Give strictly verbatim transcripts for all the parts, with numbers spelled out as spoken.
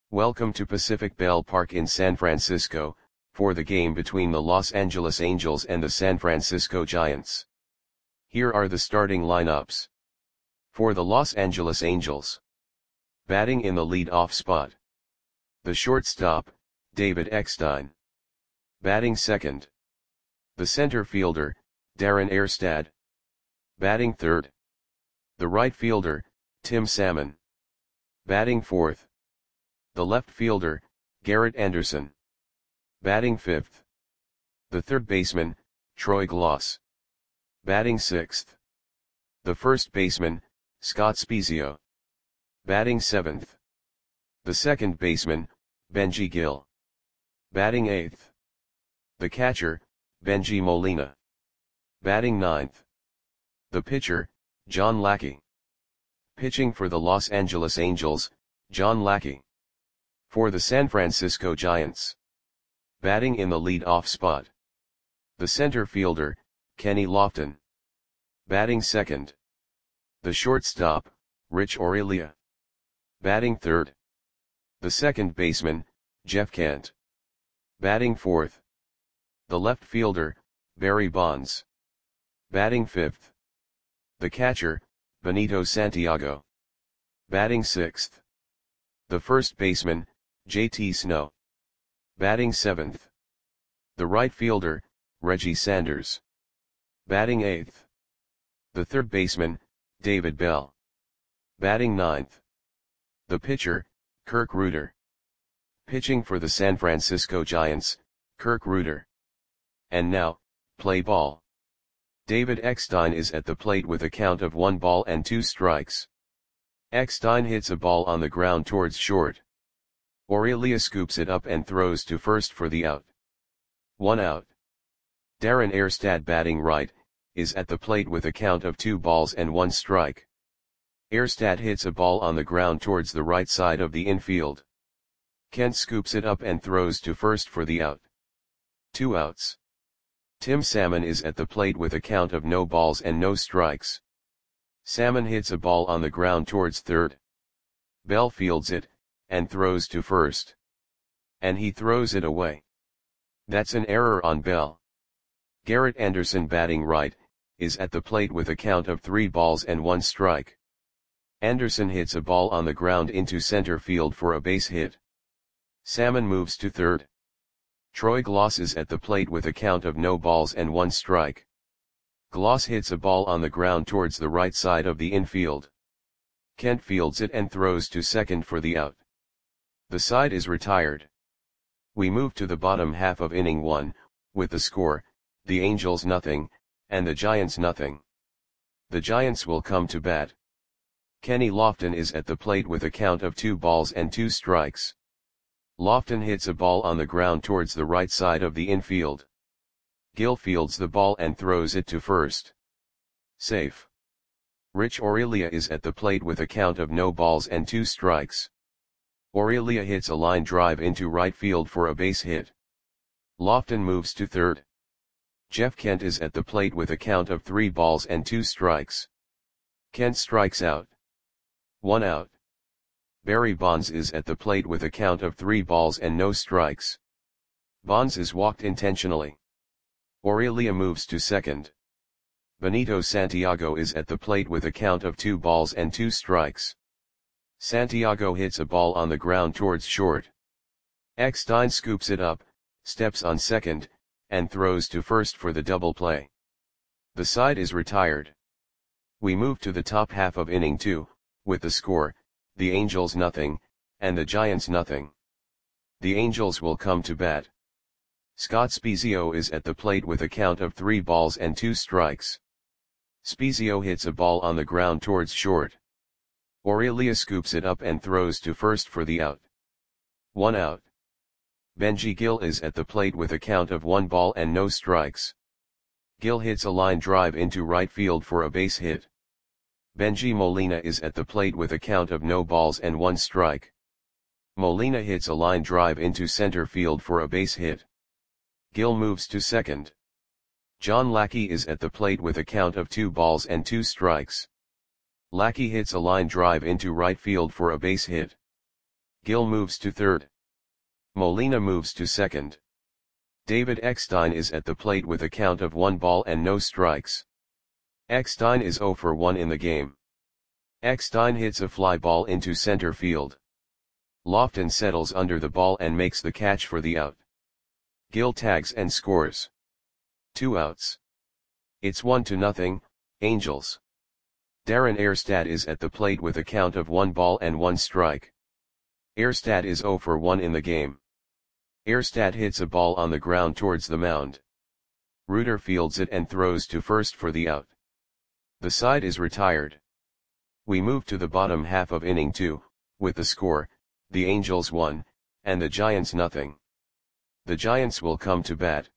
Welcome to Pacific Bell Park in San Francisco, for the game between the Los Angeles Angels and the San Francisco Giants. Here are the starting lineups. For the Los Angeles Angels. Batting in the lead-off spot. The shortstop, David Eckstein. Batting second. The center fielder, Darren Erstad. Batting third. The right fielder, Tim Salmon. Batting fourth. The left fielder, Garrett Anderson. Batting fifth. The third baseman, Troy Glaus. Batting sixth. The first baseman, Scott Spiezio. Batting seventh. The second baseman, Benji Gil. Batting eighth. The catcher, Benji Molina. Batting ninth. The pitcher, John Lackey. Pitching for the Los Angeles Angels, John Lackey. For the San Francisco Giants. Batting in the lead-off spot. The center fielder, Kenny Lofton. Batting second. The shortstop, Rich Aurelia. Batting third. The second baseman, Jeff Kent. Batting fourth. The left fielder, Barry Bonds. Batting fifth. The catcher, Benito Santiago. Batting sixth. The first baseman, J T Snow. Batting seventh. The right fielder, Reggie Sanders. Batting eighth. The third baseman, David Bell. Batting ninth. The pitcher, Kirk Rueter. Pitching for the San Francisco Giants, Kirk Rueter. And now, play ball. David Eckstein is at the plate with a count of one ball and two strikes. Eckstein hits a ball on the ground towards short. Aurelia scoops it up and throws to first for the out. One out. Darren Erstad, batting right, is at the plate with a count of two balls and one strike. Erstad hits a ball on the ground towards the right side of the infield. Kent scoops it up and throws to first for the out. Two outs. Tim Salmon is at the plate with a count of no balls and no strikes. Salmon hits a ball on the ground towards third. Bell fields it, and throws to first. And he throws it away. That's an error on Bell. Garrett Anderson, batting right, is at the plate with a count of three balls and one strike. Anderson hits a ball on the ground into center field for a base hit. Salmon moves to third. Troy Glaus is at the plate with a count of no balls and one strike. Glaus hits a ball on the ground towards the right side of the infield. Kent fields it and throws to second for the out. The side is retired. We move to the bottom half of inning one, with the score, the Angels nothing, and the Giants nothing. The Giants will come to bat. Kenny Lofton is at the plate with a count of two balls and two strikes. Lofton hits a ball on the ground towards the right side of the infield. Gil fields the ball and throws it to first. Safe. Rich Aurelia is at the plate with a count of no balls and two strikes. Aurelia hits a line drive into right field for a base hit. Lofton moves to third. Jeff Kent is at the plate with a count of three balls and two strikes. Kent strikes out. One out. Barry Bonds is at the plate with a count of three balls and no strikes. Bonds is walked intentionally. Aurelia moves to second. Benito Santiago is at the plate with a count of two balls and two strikes. Santiago hits a ball on the ground towards short. Eckstein scoops it up, steps on second, and throws to first for the double play. The side is retired. We move to the top half of inning two, with the score, the Angels nothing, and the Giants nothing. The Angels will come to bat. Scott Spiezio is at the plate with a count of three balls and two strikes. Spiezio hits a ball on the ground towards short. Aurelia scoops it up and throws to first for the out. One out. Benji Gil is at the plate with a count of one ball and no strikes. Gil hits a line drive into right field for a base hit. Benji Molina is at the plate with a count of no balls and one strike. Molina hits a line drive into center field for a base hit. Gil moves to second. John Lackey is at the plate with a count of two balls and two strikes. Lackey hits a line drive into right field for a base hit. Gill moves to third. Molina moves to second. David Eckstein is at the plate with a count of one ball and no strikes. Eckstein is zero for one in the game. Eckstein hits a fly ball into center field. Lofton settles under the ball and makes the catch for the out. Gill tags and scores. Two outs. It's one to nothing, Angels. Darren Erstad is at the plate with a count of one ball and one strike. Erstad is zero for one in the game. Erstad hits a ball on the ground towards the mound. Reuter fields it and throws to first for the out. The side is retired. We move to the bottom half of inning two, with the score, the Angels one, and the Giants nothing. The Giants will come to bat.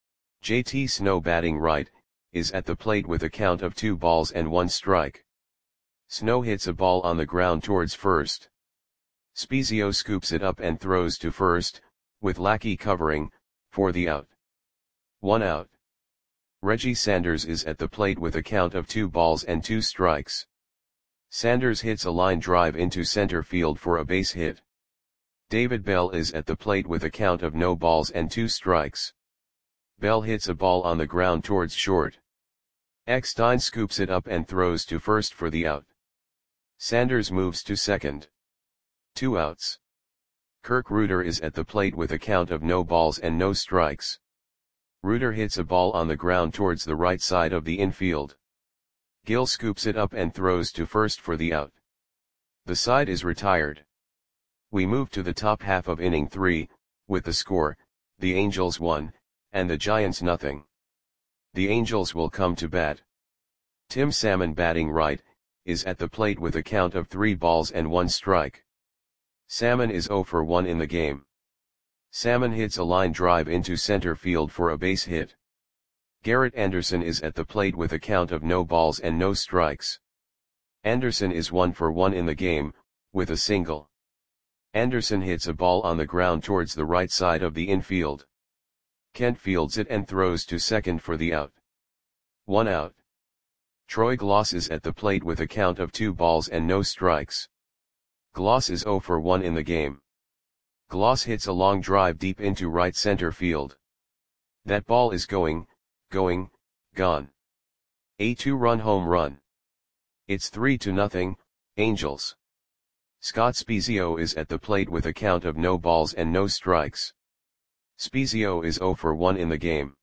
J T Snow batting right, is at the plate with a count of two balls and one strike. Snow hits a ball on the ground towards first. Spezio scoops it up and throws to first, with Lackey covering, for the out. One out. Reggie Sanders is at the plate with a count of two balls and two strikes. Sanders hits a line drive into center field for a base hit. David Bell is at the plate with a count of no balls and two strikes. Bell hits a ball on the ground towards short. Eckstein scoops it up and throws to first for the out. Sanders moves to second. Two outs. Kirk Reuter is at the plate with a count of no balls and no strikes. Reuter hits a ball on the ground towards the right side of the infield. Gill scoops it up and throws to first for the out. The side is retired. We move to the top half of inning three, with the score, the Angels one, and the Giants nothing. The Angels will come to bat. Tim Salmon batting right, is at the plate with a count of three balls and one strike. Salmon is zero for one in the game. Salmon hits a line drive into center field for a base hit. Garrett Anderson is at the plate with a count of no balls and no strikes. Anderson is one for one in the game, with a single. Anderson hits a ball on the ground towards the right side of the infield. Kent fields it and throws to second for the out. One out. Troy Gloss is at the plate with a count of two balls and no strikes. Gloss is zero for one in the game. Gloss hits a long drive deep into right center field. That ball is going, going, gone. A two-run home run. It's three to nothing, Angels. Scott Spezio is at the plate with a count of no balls and no strikes. Spezio is zero for one in the game.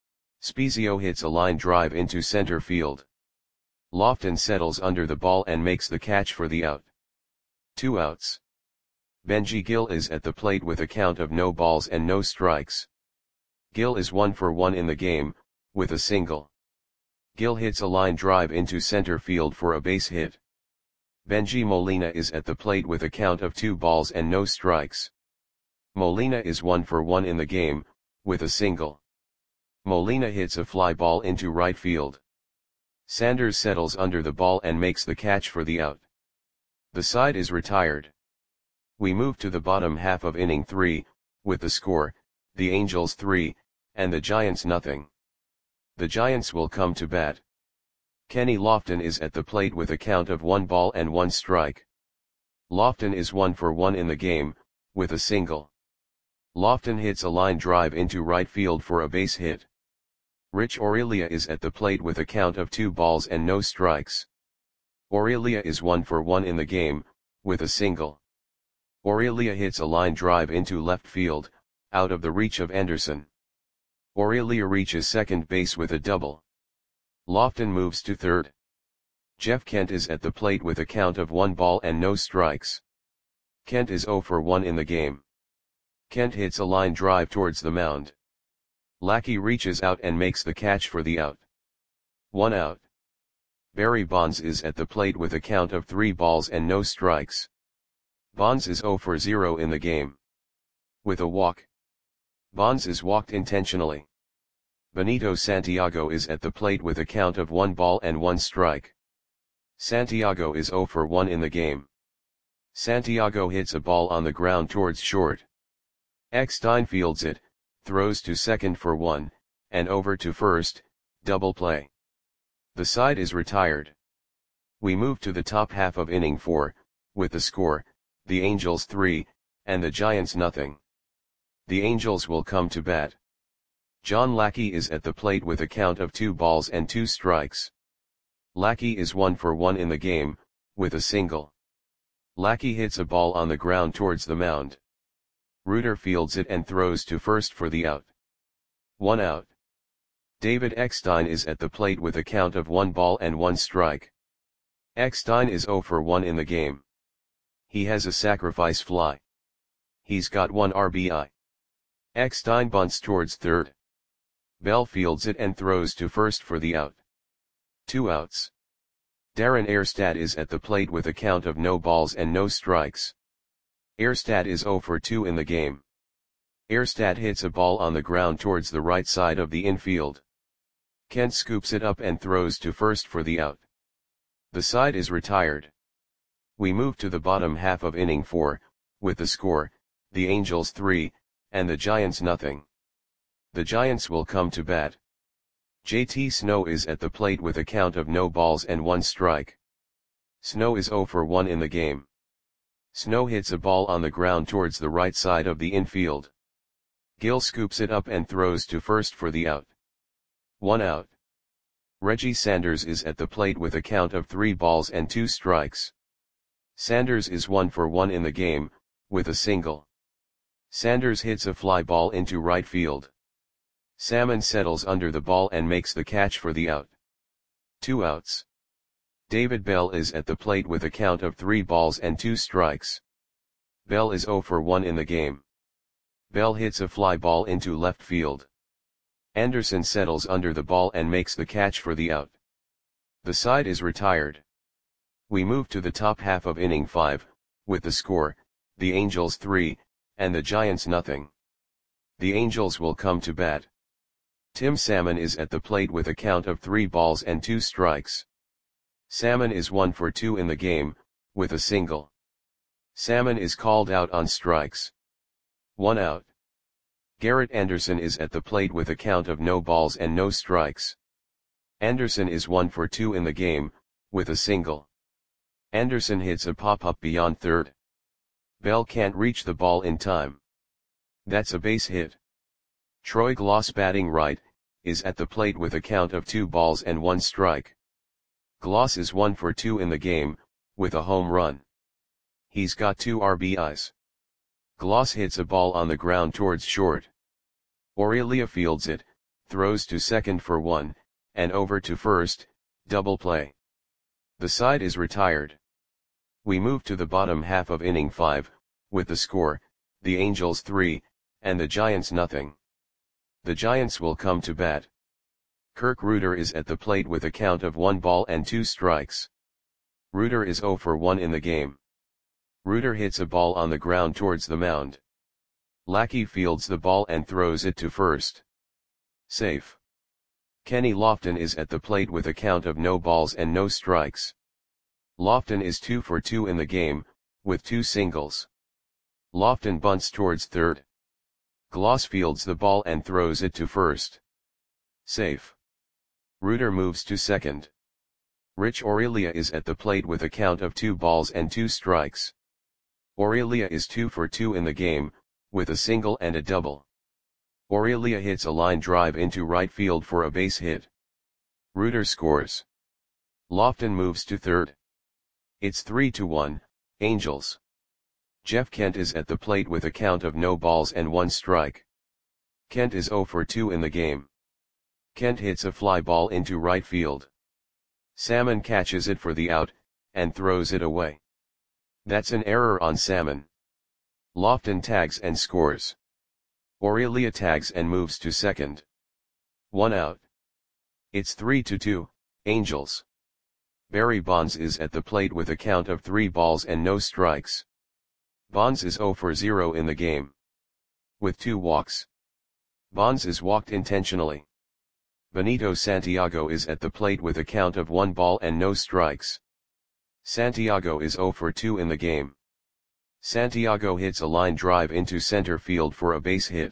Spezio hits a line drive into center field. Lofton settles under the ball and makes the catch for the out. Two outs. Benji Gill is at the plate with a count of no balls and no strikes. Gill is one for one in the game, with a single. Gill hits a line drive into center field for a base hit. Benji Molina is at the plate with a count of two balls and no strikes. Molina is one for one in the game, with a single. Molina hits a fly ball into right field. Sanders settles under the ball and makes the catch for the out. The side is retired. We move to the bottom half of inning three, with the score, the Angels three, and the Giants nothing. The Giants will come to bat. Kenny Lofton is at the plate with a count of one ball and one strike. Lofton is one for one in the game, with a single. Lofton hits a line drive into right field for a base hit. Rich Aurelia is at the plate with a count of two balls and no strikes. Aurelia is one for one in the game, with a single. Aurelia hits a line drive into left field, out of the reach of Anderson. Aurelia reaches second base with a double. Lofton moves to third. Jeff Kent is at the plate with a count of one ball and no strikes. Kent is zero for one in the game. Kent hits a line drive towards the mound. Lackey reaches out and makes the catch for the out. One out. Barry Bonds is at the plate with a count of three balls and no strikes. Bonds is zero for zero in the game. With a walk. Bonds is walked intentionally. Benito Santiago is at the plate with a count of one ball and one strike. Santiago is zero for one in the game. Santiago hits a ball on the ground towards short. Eckstein fields it, throws to second for one, and over to first, double play. The side is retired. We move to the top half of inning four, with the score, the Angels three, and the Giants nothing. The Angels will come to bat. John Lackey is at the plate with a count of two balls and two strikes. Lackey is one for one in the game, with a single. Lackey hits a ball on the ground towards the mound. Reuter fields it and throws to first for the out. One out. David Eckstein is at the plate with a count of one ball and one strike. Eckstein is zero for one in the game. He has a sacrifice fly. He's got one R B I. Eckstein bunts towards third. Bell fields it and throws to first for the out. Two outs. Darren Erstad is at the plate with a count of no balls and no strikes. Erstad is zero for two in the game. Erstad hits a ball on the ground towards the right side of the infield. Kent scoops it up and throws to first for the out. The side is retired. We move to the bottom half of inning four, with the score, the Angels three, and the Giants nothing. The Giants will come to bat. J T Snow is at the plate with a count of no balls and one strike. Snow is zero for one in the game. Snow hits a ball on the ground towards the right side of the infield. Gill scoops it up and throws to first for the out. One out. Reggie Sanders is at the plate with a count of three balls and two strikes. Sanders is one for one in the game, with a single. Sanders hits a fly ball into right field. Salmon settles under the ball and makes the catch for the out. Two outs. David Bell is at the plate with a count of three balls and two strikes. Bell is zero for one in the game. Bell hits a fly ball into left field. Anderson settles under the ball and makes the catch for the out. The side is retired. We move to the top half of inning five, with the score, the Angels three, and the Giants nothing. The Angels will come to bat. Tim Salmon is at the plate with a count of three balls and two strikes. Salmon is one for two in the game, with a single. Salmon is called out on strikes. One out. Garrett Anderson is at the plate with a count of no balls and no strikes. Anderson is one for two in the game, with a single. Anderson hits a pop-up beyond third. Bell can't reach the ball in time. That's a base hit. Troy Gloss, batting right, is at the plate with a count of two balls and one strike. Gloss is one for two in the game, with a home run. He's got two R B Is. Gloss hits a ball on the ground towards short. Aurelia fields it, throws to second for one, and over to first, double play. The side is retired. We move to the bottom half of inning five, with the score, the Angels three, and the Giants nothing. The Giants will come to bat. Kirk Reuter is at the plate with a count of one ball and two strikes. Reuter is zero for one in the game. Reuter hits a ball on the ground towards the mound. Lackey fields the ball and throws it to first. Safe. Kenny Lofton is at the plate with a count of no balls and no strikes. Lofton is two for two in the game, with two singles. Lofton bunts towards third. Gloss fields the ball and throws it to first. Safe. Reuter moves to second. Rich Aurelia is at the plate with a count of two balls and two strikes. Aurelia is two for two in the game, with a single and a double. Aurelia hits a line drive into right field for a base hit. Reuter scores. Lofton moves to third. It's three to one, Angels. Jeff Kent is at the plate with a count of no balls and one strike. Kent is zero for two in the game. Kent hits a fly ball into right field. Salmon catches it for the out, and throws it away. That's an error on Salmon. Lofton tags and scores. Aurelia tags and moves to second. One out. It's three to two, Angels. Barry Bonds is at the plate with a count of three balls and no strikes. Bonds is zero for zero in the game. With two walks. Bonds is walked intentionally. Benito Santiago is at the plate with a count of one ball and no strikes. Santiago is zero for two in the game. Santiago hits a line drive into center field for a base hit.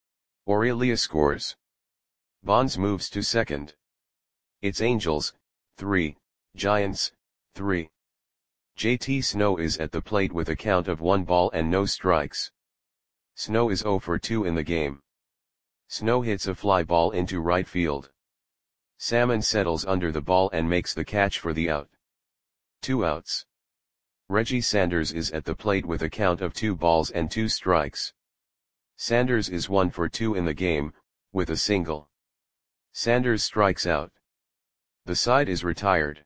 Aurelia scores. Bonds moves to second. It's Angels, three, Giants, three. J T Snow is at the plate with a count of one ball and no strikes. Snow is zero for two in the game. Snow hits a fly ball into right field. Salmon settles under the ball and makes the catch for the out. Two outs. Reggie Sanders is at the plate with a count of two balls and two strikes. Sanders is one for two in the game, with a single. Sanders strikes out. The side is retired.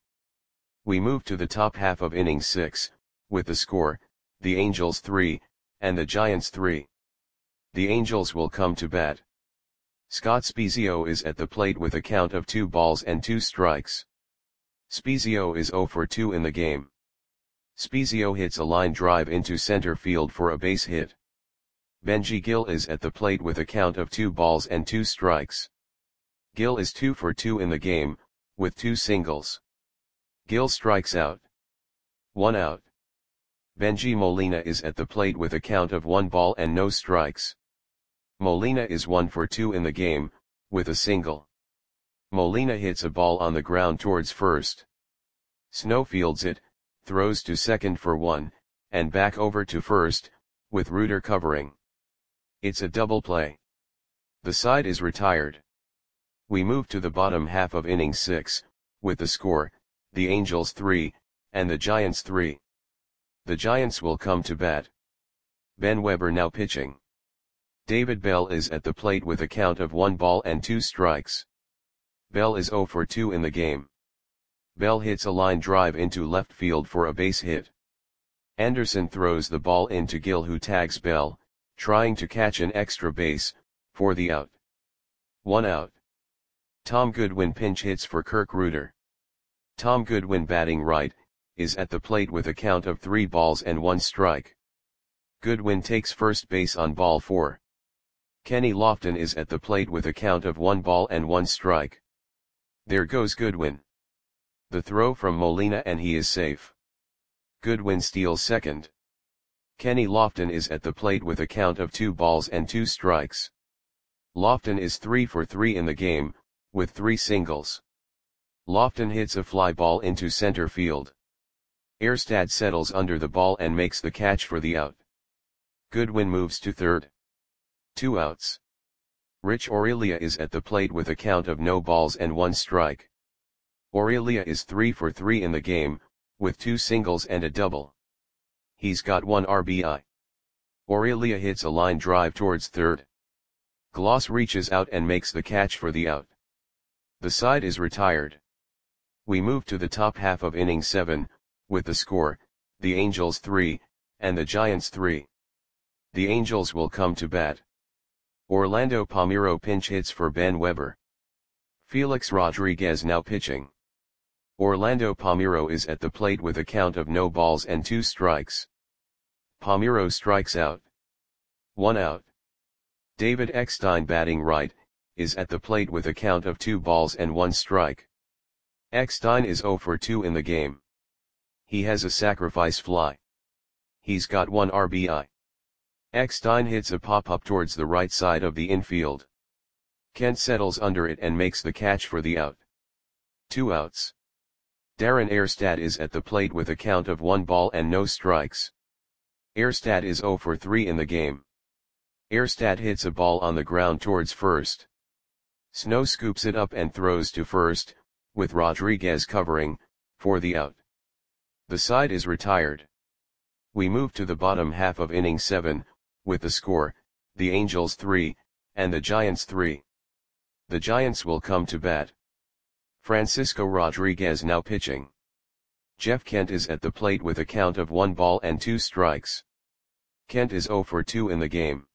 We move to the top half of inning six, with the score, the Angels three, and the Giants three. The Angels will come to bat. Scott Spiezio is at the plate with a count of two balls and two strikes. Spiezio is zero for two in the game. Spiezio hits a line drive into center field for a base hit. Benji Gil is at the plate with a count of two balls and two strikes. Gil is two for two in the game, with two singles. Gil strikes out. One out. Benji Molina is at the plate with a count of one ball and no strikes. Molina is one for two in the game, with a single. Molina hits a ball on the ground towards first. Snow fields it, throws to second for one, and back over to first, with Reuter covering. It's a double play. The side is retired. We move to the bottom half of inning six, with the score, the Angels three, and the Giants three. The Giants will come to bat. Ben Weber now pitching. David Bell is at the plate with a count of one ball and two strikes. Bell is zero for two in the game. Bell hits a line drive into left field for a base hit. Anderson throws the ball into Gil, who tags Bell, trying to catch an extra base, for the out. One out. Tom Goodwin pinch hits for Kirk Reuter. Tom Goodwin, batting right, is at the plate with a count of three balls and one strike. Goodwin takes first base on ball four. Kenny Lofton is at the plate with a count of one ball and one strike. There goes Goodwin. The throw from Molina and he is safe. Goodwin steals second. Kenny Lofton is at the plate with a count of two balls and two strikes. Lofton is three for three in the game, with three singles. Lofton hits a fly ball into center field. Erstad settles under the ball and makes the catch for the out. Goodwin moves to third. Two outs. Rich Aurelia is at the plate with a count of no balls and one strike. Aurelia is three for three in the game, with two singles and a double. He's got one R B I. Aurelia hits a line drive towards third. Gloss reaches out and makes the catch for the out. The side is retired. We move to the top half of inning seven, with the score, the Angels three, and the Giants three. The Angels will come to bat. Orlando Palmeiro pinch hits for Ben Weber. Felix Rodriguez now pitching. Orlando Palmeiro is at the plate with a count of no balls and two strikes. Palmeiro strikes out. One out. David Eckstein, batting right, is at the plate with a count of two balls and one strike. Eckstein is zero for two in the game. He has a sacrifice fly. He's got one R B I. Eckstein hits a pop-up towards the right side of the infield. Kent settles under it and makes the catch for the out. Two outs. Darren Erstad is at the plate with a count of one ball and no strikes. Erstad is zero for three in the game. Erstad hits a ball on the ground towards first. Snow scoops it up and throws to first, with Rodriguez covering, for the out. The side is retired. We move to the bottom half of inning seven, with the score, the Angels three, and the Giants three. The Giants will come to bat. Francisco Rodriguez now pitching. Jeff Kent is at the plate with a count of one ball and two strikes. Kent is zero for two in the game.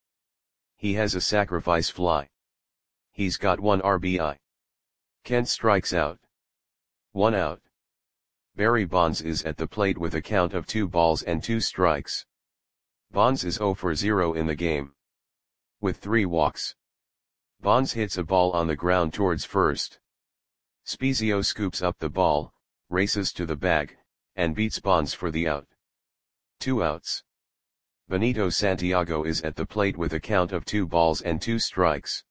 He has a sacrifice fly. He's got one R B I. Kent strikes out. One out. Barry Bonds is at the plate with a count of two balls and two strikes. Bonds is zero for zero in the game. With three walks. Bonds hits a ball on the ground towards first. Spiezio scoops up the ball, races to the bag, and beats Bonds for the out. Two outs. Benito Santiago is at the plate with a count of two balls and two strikes.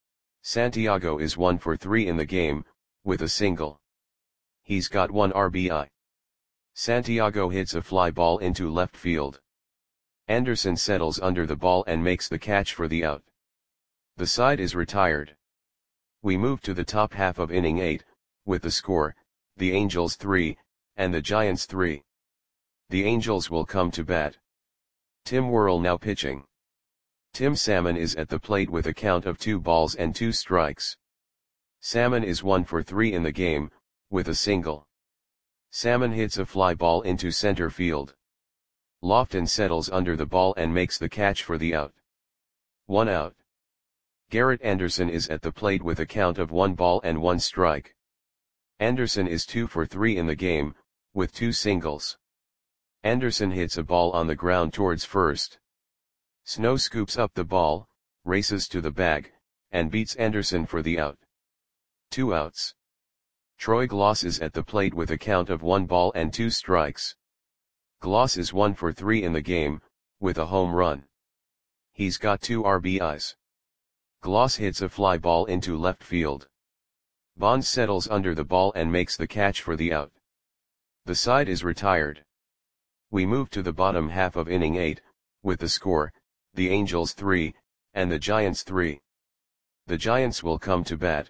Santiago is one for three in the game, with a single. He's got one R B I. Santiago hits a fly ball into left field. Anderson settles under the ball and makes the catch for the out. The side is retired. We move to the top half of inning eight, with the score, the Angels three, and the Giants three. The Angels will come to bat. Tim Worrell now pitching. Tim Salmon is at the plate with a count of two balls and two strikes. Salmon is one for three in the game, with a single. Salmon hits a fly ball into center field. Lofton settles under the ball and makes the catch for the out. One out. Garrett Anderson is at the plate with a count of one ball and one strike. Anderson is two for three in the game, with two singles. Anderson hits a ball on the ground towards first. Snow scoops up the ball, races to the bag, and beats Anderson for the out. Two outs. Troy Gloss is at the plate with a count of one ball and two strikes. Gloss is one for three in the game, with a home run. He's got two R B Is. Gloss hits a fly ball into left field. Bonds settles under the ball and makes the catch for the out. The side is retired. We move to the bottom half of inning eight, with the score, the Angels three, and the Giants three. The Giants will come to bat.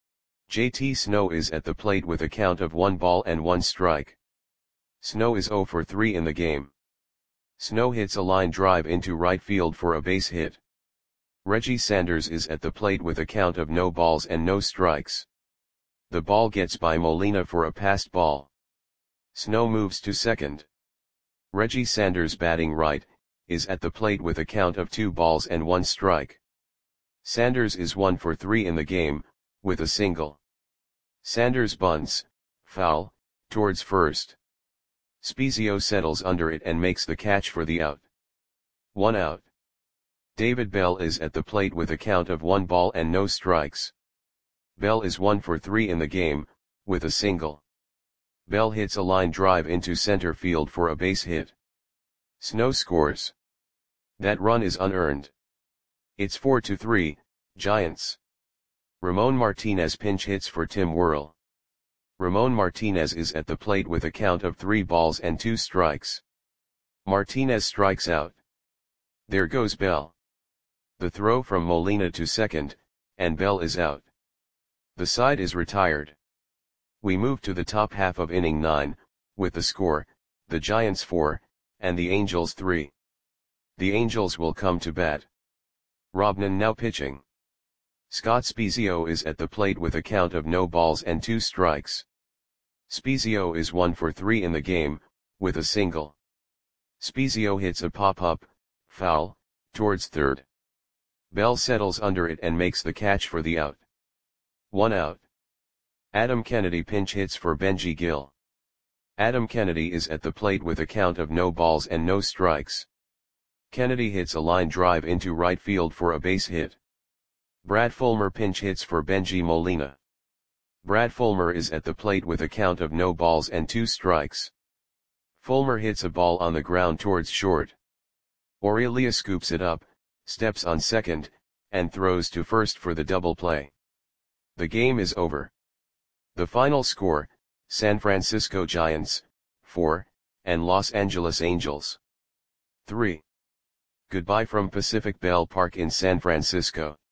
J T Snow is at the plate with a count of one ball and one strike. Snow is zero for three in the game. Snow hits a line drive into right field for a base hit. Reggie Sanders is at the plate with a count of no balls and no strikes. The ball gets by Molina for a passed ball. Snow moves to second. Reggie Sanders, batting right, is at the plate with a count of two balls and one strike. Sanders is one for three in the game, with a single. Sanders bunts, foul, towards first. Spezio settles under it and makes the catch for the out. One out. David Bell is at the plate with a count of one ball and no strikes. Bell is one for three in the game, with a single. Bell hits a line drive into center field for a base hit. Snow scores. That run is unearned. It's four to three, Giants. Ramon Martinez pinch hits for Tim Worrell. Ramon Martinez is at the plate with a count of three balls and two strikes. Martinez strikes out. There goes Bell. The throw from Molina to second, and Bell is out. The side is retired. We move to the top half of inning nine, with the score, the Giants four, and the Angels three. The Angels will come to bat. Robnan now pitching. Scott Spezio is at the plate with a count of no balls and two strikes. Spezio is one for three in the game, with a single. Spezio hits a pop-up, foul, towards third. Bell settles under it and makes the catch for the out. One out. Adam Kennedy pinch hits for Benji Gill. Adam Kennedy is at the plate with a count of no balls and no strikes. Kennedy hits a line drive into right field for a base hit. Brad Fulmer pinch hits for Benji Molina. Brad Fulmer is at the plate with a count of no balls and two strikes. Fulmer hits a ball on the ground towards short. Aurelia scoops it up, steps on second, and throws to first for the double play. The game is over. The final score, San Francisco Giants, four, and Los Angeles Angels, three. Goodbye from Pacific Bell Park in San Francisco.